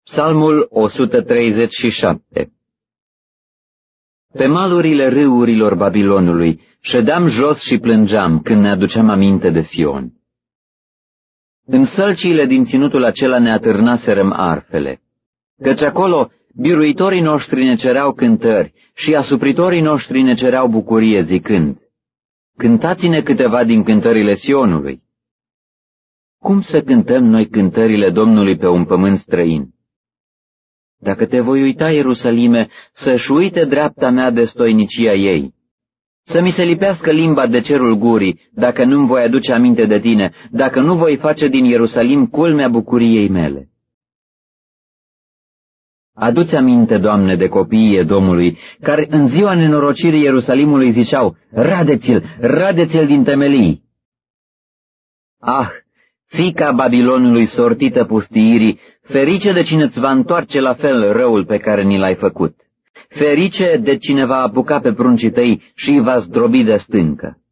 Psalmul 137. Pe malurile râurilor Babilonului ședeam jos și plângeam când ne aduceam aminte de Sion. În sălciile din ținutul acela ne atârnaserăm arfele, căci acolo biruitorii noștri ne cereau cântări și asupritorii noștri ne cereau bucurie zicând: Cântați-ne câteva din cântările Sionului. Cum să cântăm noi cântările Domnului pe un pământ străin? Dacă te voi uita, Ierusalime, să-și uite dreapta mea de stoinicia ei. Să mi se lipească limba de cerul gurii, dacă nu-mi voi aduce aminte de tine, dacă nu voi face din Ierusalim culmea bucuriei mele. Adu-ți aminte, Doamne, de copiii Edomului, care în ziua nenorocirii Ierusalimului ziceau: Radeți-l, radeți-l din temelii! Ah, fiica Babilonului sortită pustiirii, ferice de cine îți va întoarce la fel răul pe care ni l-ai făcut. Ferice de cine va apuca pe pruncii tăi și îi va zdrobi de stâncă.